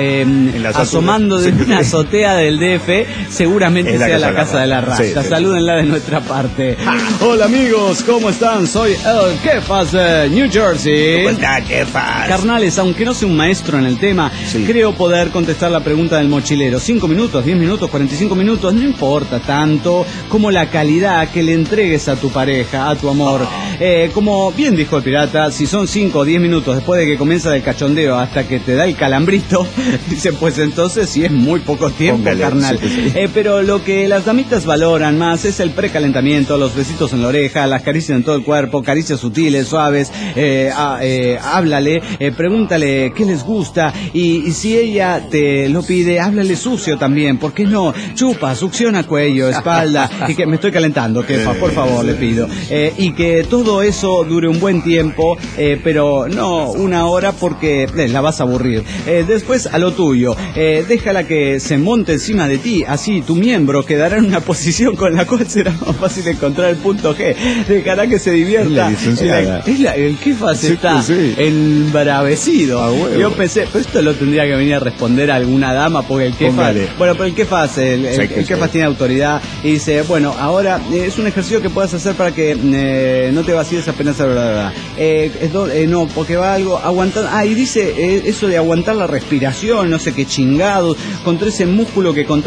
asomando de una azotea del DF, seguramente sea la casa de la Rasta. Salúdenla de nuestra parte. Hola amigos, ¿cómo están? Soy el Kefas de New Jersey. ¿Cómo está, Kefas? Carnales, aunque no soy un maestro en el tema, creo poder contestar la pregunta del mochilero. 5 minutos, 10 minutos, 45 minutos, no importa tanto como la calidad que le entregues a tu pareja, a tu amor. Como bien dijo el pirata, si son 5 o 10 minutos después de que comienza el cachondeo hasta que te da el calambrito, dice, pues entonces sí es muy poco tiempo, carnal. Pero lo que las damitas valoran más es el precalentamiento, los besitos en la oreja, las caricias en todo el cuerpo, caricias sutiles, suaves. Háblale, pregúntale qué les gusta, y si ella te lo pide, háblale sucio también, ¿por qué no? Chupa, succiona cuello, espalda, y que me estoy calentando, que por favor le pido, y que todo eso dure un buen tiempo, pero no una hora, porque la vas a aburrir. Después a lo tuyo, déjala que se monte encima de ti, así tu miembro quedará en una posición con la cual será más fácil encontrar el punto G. Dejará que se divierta. El Kefas está embravecido. Yo pensé, pero esto lo tendría que venir a responder a alguna dama, porque el Kefas, pero el Kefas, el Kefas tiene autoridad y dice, bueno, ahora es un ejercicio que puedes hacer para que no te vacíes apenas a la verdad. No, porque va algo aguantando. Y dice eso de aguantar la respiración, no sé qué chingados, contra ese músculo que contrae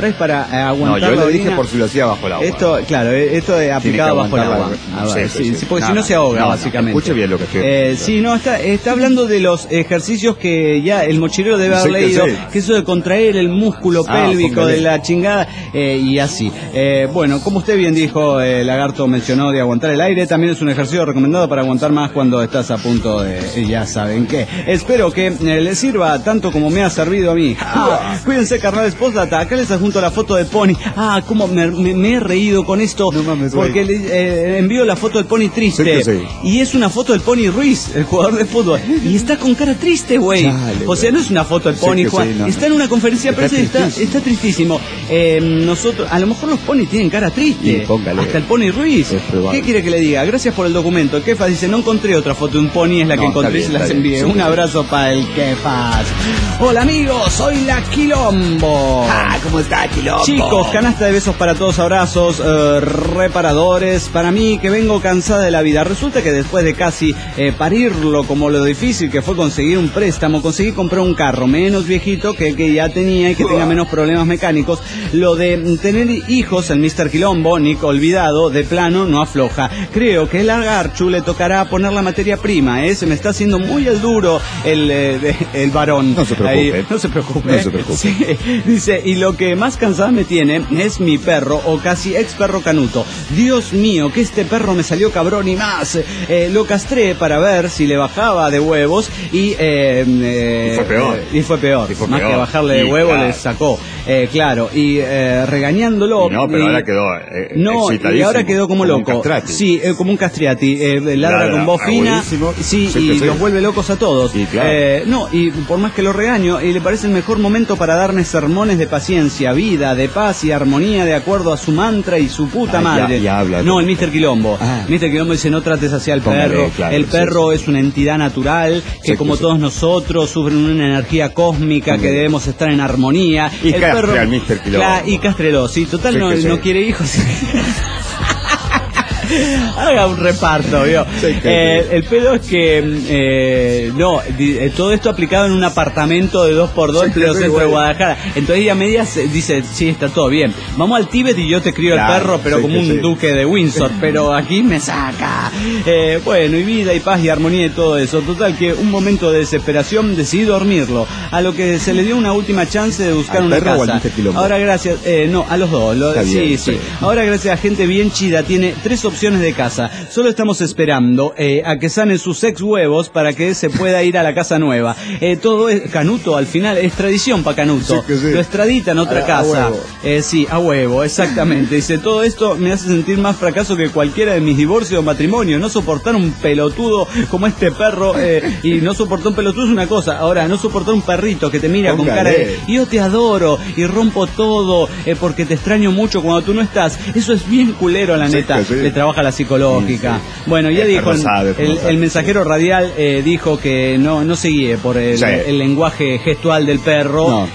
traes para aguantar la orina. No, yo le dije por si lo hacía bajo el agua. Esto, claro, esto es aplicado bajo el agua. Porque si no se ahoga, básicamente. Escuche bien lo que estoy sí, no, está hablando de los ejercicios que ya el mochilero debe haber leído, que eso de contraer el músculo pélvico de la chingada, y así. Bueno, como usted bien dijo, Lagarto mencionó de aguantar el aire, también es un ejercicio recomendado para aguantar más cuando estás a punto de, ya saben qué. Espero que les sirva tanto como me ha servido a mí. Cuídense, carnales, postdata, acá les adjunto la foto de Pony. Cómo me he reído con esto, porque le envío la foto del Pony triste, y es una foto del Pony Ruiz, el jugador de fútbol, y está con cara triste, güey. O sea, no es una foto del Pony, Juan, está en una conferencia de prensa y está tristísimo. Nosotros, a lo mejor los Pony tienen cara triste, hasta el Pony Ruiz. ¿Qué quiere que le diga? Gracias por el documento. Kefas dice, no encontré otra foto de un Pony, es la que encontré y se las envié. Un abrazo para el Kefas. Hola amigos, soy la Quilombo. ¿Cómo está, Quilombo? Chicos, canasta de besos para todos, abrazos reparadores. Para mí, que vengo cansada de la vida. Resulta que después de casi parirlo, como lo difícil que fue conseguir un préstamo, conseguí comprar un carro menos viejito que el que ya tenía y que tenga menos problemas mecánicos. Lo de tener hijos, el Mr. Quilombo, Nick olvidado, de plano no afloja. Creo que el Lagarchu le tocará poner la materia prima, se me está haciendo muy el duro el varón. No se preocupe. Ahí, no se preocupe. Sí, dice, y lo que más cansada me tiene es mi perro, o casi ex perro Canuto. Dios mío, que este perro me salió cabrón y más. Lo castré para ver si le bajaba de huevos y fue peor. Más que bajarle de huevos, le sacó. Claro, y regañándolo. No, pero ahora quedó y ahora quedó como loco. Sí, como un castriati. Ladra con voz fina. Sí, y los vuelve locos a todos. Sí, claro. Y por más que lo regaño, y le parece el mejor momento para darme sermones de paciencia, vida, de paz y armonía de acuerdo a su mantra y su puta madre. Ya habla, no, el Mr. Quilombo. Mr. Quilombo dice, no trates así al perro. Claro, el perro es una entidad natural que como todos nosotros sufren una energía cósmica que debemos estar en armonía. Y el perro al Mr. Quilombo. Y cástrelo, sí, total no quiere hijos. Haga un reparto, ¿vio? El pedo es que todo esto aplicado en un apartamento de 2x2 en pleno centro de Guadalajara. Entonces ella media dice, sí, está todo bien, vamos al Tíbet y yo te crío el perro, pero como un duque de Windsor, pero aquí me saca. Bueno, y vida y paz y armonía y todo eso. Total que un momento de desesperación decidí dormirlo, a lo que se le dio una última chance de buscar una casa. Ahora gracias, a los dos, sí. Ahora gracias a gente bien chida, tiene 3 opciones de casa. Solo estamos esperando a que sanen sus ex huevos para que se pueda ir a la casa nueva. Todo es Canuto, al final es tradición para Canuto. Lo extradita en otra casa. A huevo, exactamente. Dice, todo esto me hace sentir más fracaso que cualquiera de mis divorcios o matrimonios. No soportar un pelotudo como este perro, y no soportar un pelotudo es una cosa. Ahora, no soportar un perrito que te mira con cara de yo te adoro y rompo todo porque te extraño mucho cuando tú no estás. Eso es bien culero, la neta. Le trabaja la psicológica. Bueno, ya dijo el mensajero radial, dijo que no se guíe por el lenguaje gestual del perro.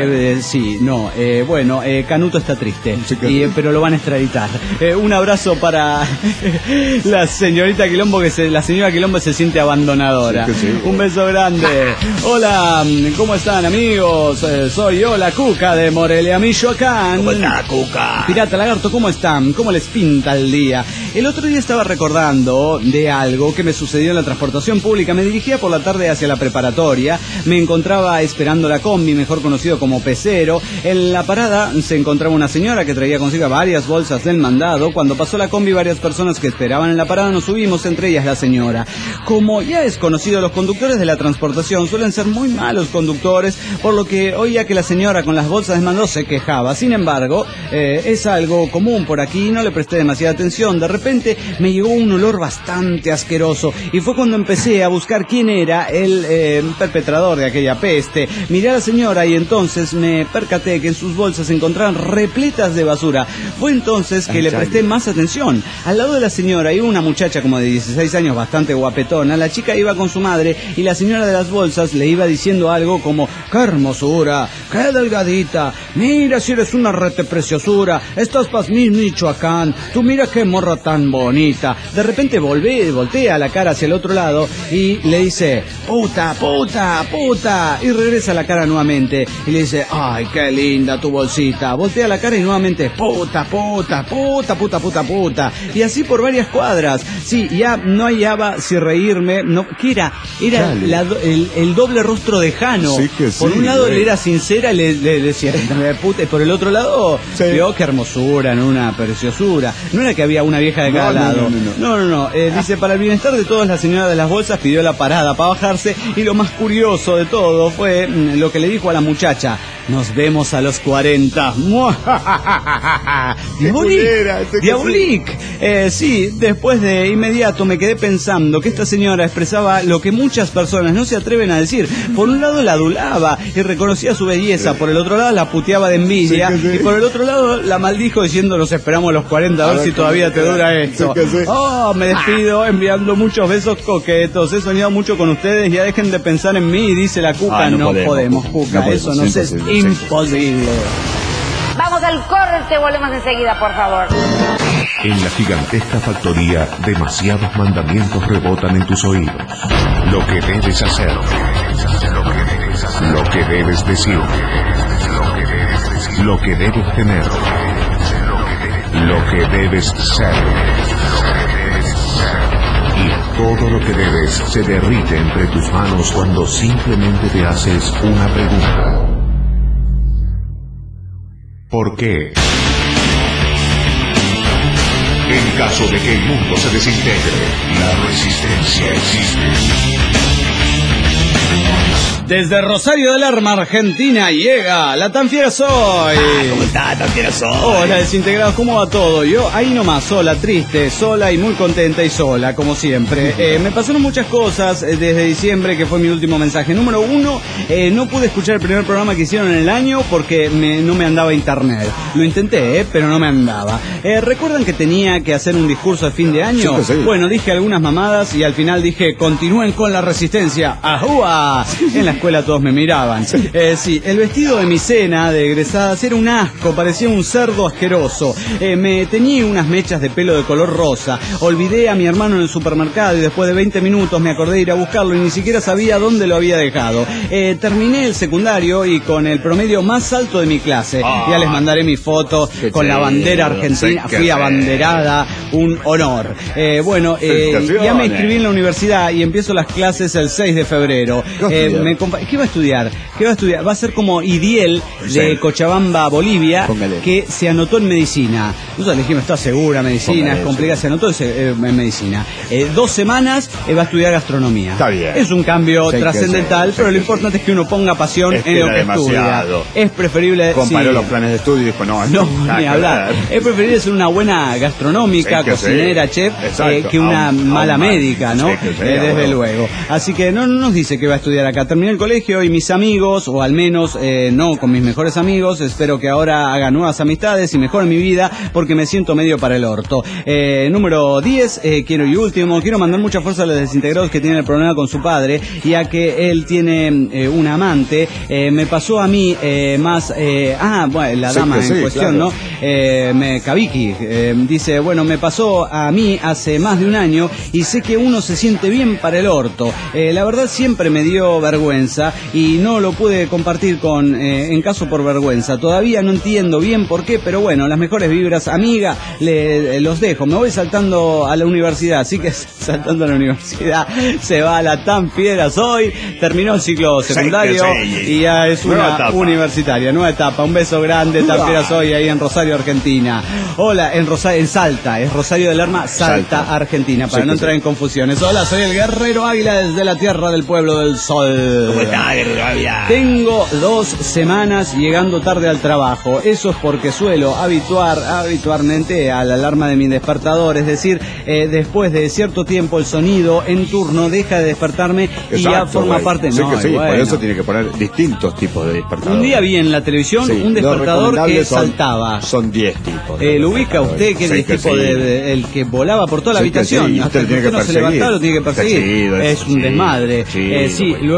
Bueno, Canuto está triste, pero lo van a extraditar. Un abrazo para la señorita Quilombo, la señora Quilombo se siente abandonadora. Un beso grande. Hola, ¿cómo están, amigos? Soy yo, la Cuca de Morelia, Michoacán. ¿Cómo está, Cuca? Pirata Lagarto, ¿cómo están? ¿Cómo les pinta el día? El otro día estaba recordando de algo que me sucedió en la transportación pública. Me dirigía por la tarde hacia la preparatoria. Me encontraba esperando la combi, mejor conocido como pecero. En la parada se encontraba una señora que traía consigo varias bolsas del mandado. Cuando pasó la combi, varias personas que esperaban en la parada nos subimos, entre ellas la señora. Como ya es conocido, los conductores de la transportación suelen ser muy malos conductores, por lo que oía que la señora con las bolsas del mandado se quejaba. Sin embargo, es algo común por aquí, no le presté demasiada atención. De repente me llegó un olor bastante asqueroso y fue cuando empecé a buscar quién era el perpetrador de aquella peste. Miré a la señora y entonces me percaté que en sus bolsas se encontraban repletas de basura. Fue entonces que le presté más atención. Al lado de la señora iba una muchacha como de 16 años, bastante guapetona. La chica iba con su madre y la señora de las bolsas le iba diciendo algo como: ¡qué hermosura! ¡Qué delgadita! ¡Mira si eres una rete preciosura! ¡Estás para Michoacán! ¡Tú mira qué morra tan bonita. De repente voltea la cara hacia el otro lado y le dice, puta, puta, puta. Y regresa la cara nuevamente y le dice, ay, qué linda tu bolsita. Voltea la cara y nuevamente, puta, puta, puta, puta, puta, puta. Y así por varias cuadras. Sí, ya no hallaba si reírme. No, ¿qué era? Era el doble rostro de Jano. Sí que por sí, un lado le era sincera y le decía, puta. Y por el otro lado, vio qué hermosura, ¿no? Una preciosura. No era que había una vieja de cada lado. No. Dice, para el bienestar de todos, la señora de las bolsas pidió la parada para bajarse. Y lo más curioso de todo fue lo que le dijo a la muchacha. Nos vemos a los 40. Diabolic. Sí, después de inmediato me quedé pensando que esta señora expresaba lo que muchas personas no se atreven a decir. Por un lado la adulaba y reconocía su belleza, por el otro lado la puteaba de envidia, y por el otro lado la maldijo diciendo, nos esperamos a los 40 a ver si todavía te dura esto. Me despido enviando muchos besos coquetos. He soñado mucho con ustedes, ya dejen de pensar en mí, dice la Cuca. No podemos, Cuca, eso no es imposible. Vamos al corte, volvemos enseguida, por favor. En la gigantesca factoría, demasiados mandamientos rebotan en tus oídos. Lo que debes hacer, lo que debes decir, lo que debes tener, lo que debes ser. Y todo lo que debes se derrite entre tus manos cuando simplemente te haces una pregunta. ¿Por qué? En caso de que el mundo se desintegre, la resistencia existe. Desde Rosario del Lerma, Argentina, llega la Tan Fiera Soy. ¿Cómo está, Tan Fiera Soy? Hola, desintegrados, ¿cómo va todo? Yo ahí nomás, sola, triste, sola y muy contenta y sola, como siempre. Me pasaron muchas cosas desde diciembre, que fue mi último mensaje. Número 1, no pude escuchar el primer programa que hicieron en el año porque no me andaba internet. Lo intenté, pero no me andaba. ¿Recuerdan que tenía que hacer un discurso de fin de año? Sí. Bueno, dije algunas mamadas y al final dije, continúen con la resistencia. ¡Ajúa! En la escuela todos me miraban. Sí, el vestido de mi cena de egresadas era un asco, parecía un cerdo asqueroso. Me teñí unas mechas de pelo de color rosa. Olvidé a mi hermano en el supermercado y después de 20 minutos me acordé de ir a buscarlo y ni siquiera sabía dónde lo había dejado. Terminé el secundario y con el promedio más alto de mi clase. Ya les mandaré mi foto con la bandera argentina. Fui abanderada, un honor. Ya me inscribí en la universidad y empiezo las clases el 6 de febrero. ¿Qué va a estudiar? Va a ser como Idiel de Cochabamba, Bolivia, que se anotó en medicina. Nosotros le dijimos, está segura, medicina, es complicada, se anotó en medicina. 2 semanas va a estudiar gastronomía. Está bien. Es un cambio trascendental, pero lo importante es que uno ponga pasión en lo que estudia. Es preferible... Comparó los planes de estudio y dijo, no, ni hablar. Es preferible ser una buena gastronómica, cocinera, chef, que una mala médica, ¿no? Desde luego. Así que no nos dice que va a estudiar acá. Terminé el colegio y mis amigos, o al menos no con mis mejores amigos, espero que ahora haga nuevas amistades y mejore mi vida porque me siento medio para el orto. Número 10, quiero mandar mucha fuerza a los desintegrados que tienen el problema con su padre, ya que él tiene un amante. Me pasó a mí la dama en cuestión, claro. ¿No? Kabiki dice, me pasó a mí hace más de un año y sé que uno se siente bien para el orto. La verdad siempre me dio vergüenza y no lo pude compartir en caso por vergüenza. Todavía no entiendo bien por qué, pero bueno, las mejores vibras, amiga, los dejo. Me voy saltando a la universidad, así que saltando a la universidad se va a la Tan Fiera Soy. Terminó el ciclo secundario y ya es una universitaria, nueva etapa. Un beso grande, Tan Fiera Soy, ahí en Rosario, Argentina. Hola, en Salta, es Rosario del Lerma, Salta, Argentina, para no entrar en confusiones. Hola, soy el Guerrero Águila desde la tierra del pueblo del sol. ¿Cómo está, Guerrero Águila? Tengo 2 semanas llegando tarde al trabajo. Eso es porque suelo habitualmente a la alarma de mi despertador, es decir, después de cierto tiempo el sonido en turno deja de despertarme. Exacto, y ya forma parte. Por eso tiene que poner distintos tipos de despertadores. Un día vi en la televisión un despertador que saltaba. Son 10 tipos. ¿Lo ubica usted? Que es tipo el que volaba por toda la habitación. Hasta que usted no se levantaba, lo tiene que perseguir. Es un desmadre. Luego está el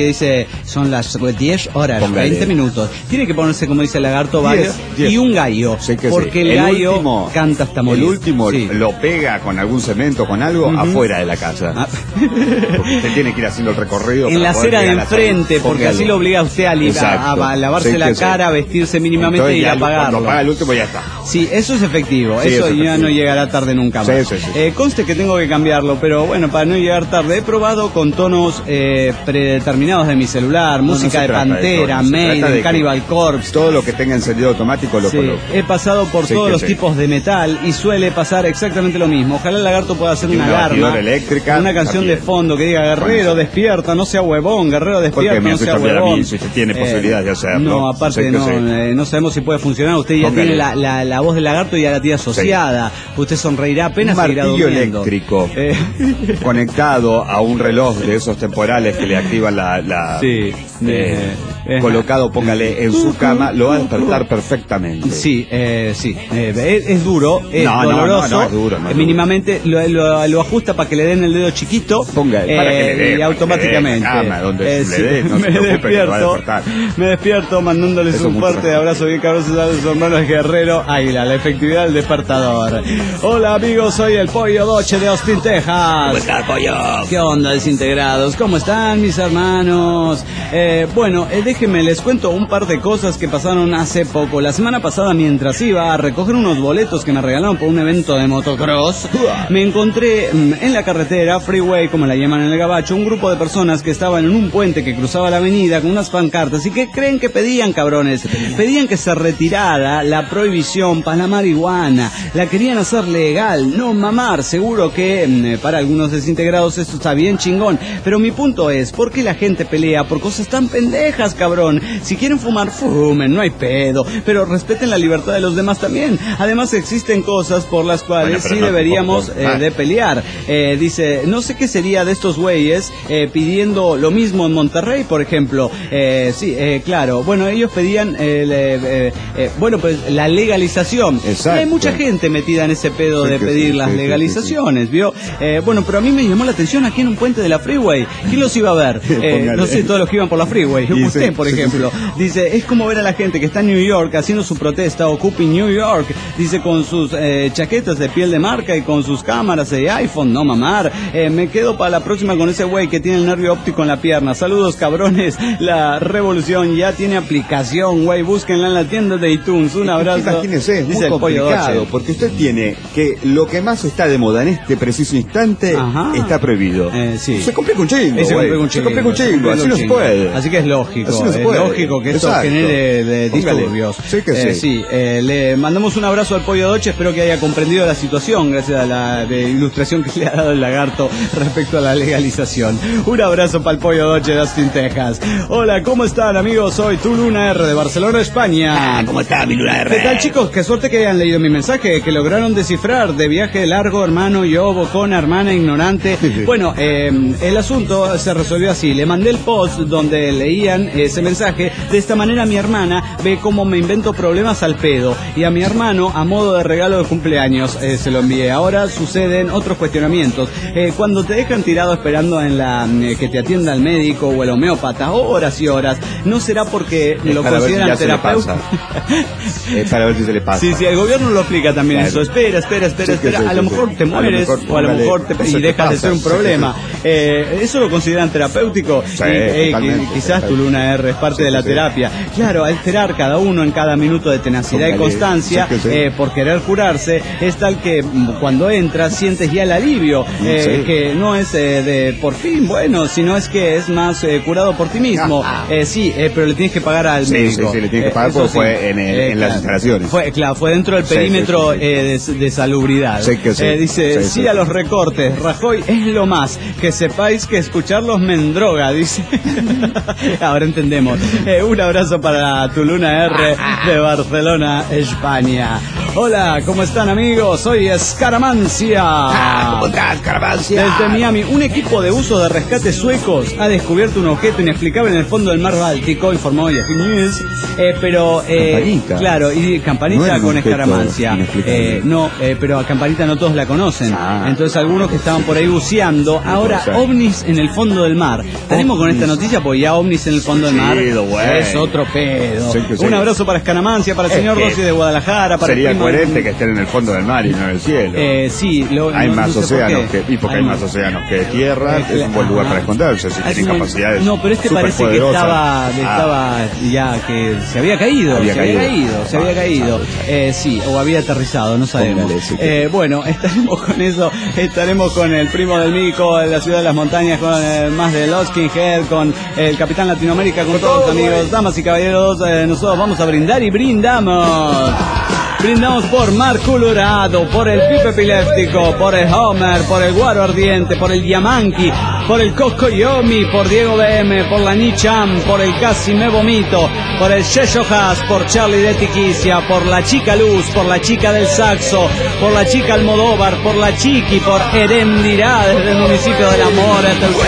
que dice, son las 10 horas, póngale 20 minutos. Tiene que ponerse, como dice el lagarto, varios, y un gallo, porque el gallo último, canta hasta morir. El último lo pega con algún cemento, con algo, afuera de la casa. Porque usted tiene que ir haciendo el recorrido. En la acera de enfrente, porque así lo obliga a usted a lavarse la cara, a vestirse mínimamente y a apagarlo. Cuando apaga el último ya está. Sí, eso es efectivo, eso ya no llegará tarde nunca más. Conste que tengo que cambiarlo, pero bueno, para no llegar tarde, he probado con tonos predeterminados de mi celular, música de Pantera, Maiden, Cannibal Corpse. Todo lo que tenga encendido automático lo coloco. He pasado por todos los tipos de metal y suele pasar exactamente lo mismo. Ojalá el lagarto pueda hacer una alarma, una canción de fondo que diga, Guerrero, despierta, no sea huevón, Guerrero, despierta, no sea huevón. Si usted tiene posibilidad de hacerlo. No, aparte no sabemos si puede funcionar. Usted ya tiene la voz del lagarto y ya la tiene asociada. Usted sonreirá apenas y irá durmiendo. Eléctrico conectado a un reloj de esos temporales que le activan colocado, póngale en su cama, lo va a despertar perfectamente. Sí, es duro, es doloroso. No es duro, mínimamente lo ajusta para que le den el dedo chiquito, para que le dé, y automáticamente me despierto mandándoles un fuerte abrazo bien cabroso a sus hermanos Guerrero Águila, la efectividad del despertador. Hola amigos, soy el Pollo Doche de Austin, Texas. ¿Cómo estás, Pollo? ¿Qué onda, desintegrados? ¿Cómo están, mis hermanos? Bueno, déjenme les cuento un par de cosas que pasaron hace poco. La semana pasada, mientras iba a recoger unos boletos que me regalaron por un evento de motocross, me encontré en la carretera, freeway, como la llaman en el gabacho, un grupo de personas que estaban en un puente que cruzaba la avenida con unas pancartas. ¿Y qué creen que pedían, cabrones? Pedían que se retirara la prohibición para la marihuana. La querían hacer legal, no mamar. Seguro que para algunos desintegrados esto está bien chingón, pero mi punto es, ¿por qué la gente pelea por cosas tan pendejas, cabrón? Si quieren fumar, fumen, no hay pedo, pero respeten la libertad de los demás también. Además existen cosas por las cuales sí deberíamos de pelear. Dice, no sé qué sería de estos güeyes pidiendo lo mismo en Monterrey, por ejemplo. Claro, bueno, ellos pedían pues la legalización. Hay mucha gente metida en ese pedo de pedir las legalizaciones, ¿vio? Bueno, pero a mí me llamó la atención aquí en un puente de la freeway. ¿Quién los iba a ver? No sé, todos los que iban por la freeway. Usted, por ejemplo. Dice, es como ver a la gente que está en New York haciendo su protesta, Occupy New York. Dice, con sus chaquetas de piel de marca y con sus cámaras de iPhone. No mamar. Me quedo para la próxima con ese güey que tiene el nervio óptico en la pierna. Saludos, cabrones. La revolución ya tiene aplicación, güey. Búsquenla en la tienda de iTunes. Un abrazo. Imagínese, es muy complicado, porque usted tiene que lo que más está de moda en este preciso instante está prohibido. Se complica un chingo, se complica un chingo, así no se puede. Así que es lógico, lógico que esto genere disturbios. Le mandamos un abrazo al Pollo Doche, espero que haya comprendido la situación gracias a la ilustración que le ha dado el lagarto respecto a la legalización. Un abrazo para el Pollo Doche de Austin, Texas. Hola, ¿cómo están, amigos? Soy tu Luna R de Barcelona, España. ¿Cómo está mi Luna R? ¿Qué tal, chicos? Qué suerte que hayan leído mi mensaje, que lograron descifrar de viaje largo, hermano, yo, bocona, hermana, ignorante. Bueno, el asunto se resolvió así. Le mandé el post donde leían ese mensaje. De esta manera mi hermana ve cómo me invento problemas al pedo. Y a mi hermano, a modo de regalo de cumpleaños, se lo envié. Ahora suceden otros cuestionamientos. Cuando te dejan tirado esperando en que te atienda el médico o el homeópata, horas y horas, ¿no será porque lo consideran terapeuta? Es para ver si se le pasa. Sí, el gobierno lo explica también eso. Espera. A lo mejor te mueres o a lo mejor y dejas de ser un problema. ¿Eso lo consideran terapéutico? Quizás tu Luna R es parte de la terapia. Claro, al esperar cada uno en cada minuto de tenacidad y constancia por querer curarse, es tal que cuando entras sientes ya el alivio, que no es de por fin, bueno, sino es que es más curado por ti mismo. Pero le tienes que pagar al médico. Sí, le tienes que pagar porque fue en las instalaciones. Fue dentro del perímetro de salubridad. Dice, sí a los recortes, Rajoy es lo más, que sepáis que escucharlos me endroga, dice. Ahora entendemos. Un abrazo para tu Luna R de Barcelona, España. Hola, ¿cómo están, amigos? Soy Escaramancia. ¿Cómo estás, Escaramancia? Desde Miami, un equipo de buzos de rescate suecos ha descubierto un objeto inexplicable en el fondo del mar Báltico, informó Yahoo News. Pero, Campanita. Claro, y Campanita no con Escaramancia. Pero a Campanita no todos la conocen. Entonces, algunos que estaban por ahí buceando. Ahora, ovnis en el fondo del mar. Tenemos con esta noticia, porque ya ovnis en el fondo del mar es otro pedo. Un abrazo para Escaramancia, para el señor Rossi de Guadalajara. Para sería coherente que estén en el fondo del mar y no en el cielo. Sí, hay más océanos porque hay más océanos que tierra. Es un buen lugar para esconderse. Si tienen capacidades. No, pero parece que estaba ya que se había caído. Se había caído. Sí, o había aterrizado, no sabemos. Bueno, estaremos con eso. Estaremos con el primo del Mico en la ciudad de las montañas, con más de Los Skinhead, con el Capitán Latinoamérica, con todos los amigos, damas y caballeros. Nosotros vamos a brindar y brindamos. Brindamos por Mar Colorado, por el Pipe Epiléptico, por el Homer, por el Guaro Ardiente, por el Yamanqui, por el Cocoyomi, por Diego BM, por la Nicham, por el Casi Me Vomito, por el Yeyo Haas, por Charlie de Tiquicia, por la Chica Luz, por la Chica del Saxo, por la Chica Almodóvar, por la Chiqui, por Herendirá desde el municipio del Amor.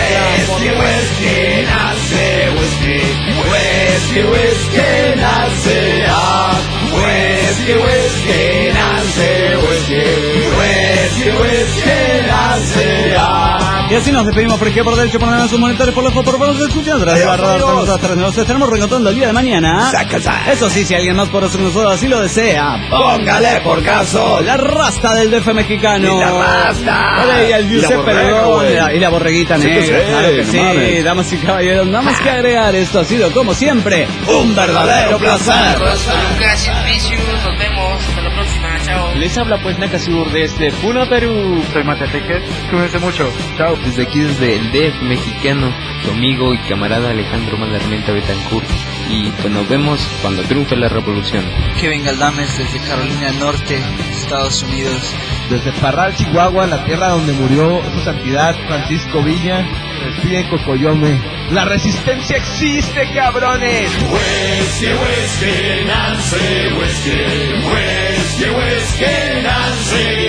Y así nos despedimos por izquierda, por derecha, por la sus monitores, por los ojos, por los escuchas, tras de la radar, nos estaremos reencontrando el día de mañana. Eso sí, si alguien más por nosotros así lo desea, póngale por caso la rasta del DF mexicano. Y la rasta. Y el Giuseppe León. Y la borreguita negra. Claro que sí, damas y caballeros, nada más que agregar. Esto ha sido, como siempre, un verdadero placer. Nos vemos, hasta la próxima, chao. Les habla pues Nakasur desde Puno, Perú. Soy Mateteque, cuídense mucho, chao. Desde aquí, desde el DF mexicano, tu amigo y camarada Alejandro Malarmenta Betancourt. Y pues nos vemos cuando triunfe la revolución. Kevin Galdames desde Carolina del Norte, Estados Unidos. Desde Parral, Chihuahua, la tierra donde murió su santidad Francisco Villa, despide Cocoyome. ¡La resistencia existe, cabrones! Whiskey, whiskey, Nancy, whiskey, whiskey, whiskey, Nancy.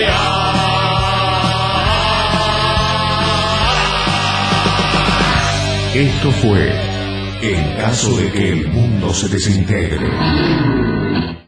Esto fue En caso de que el mundo se desintegre.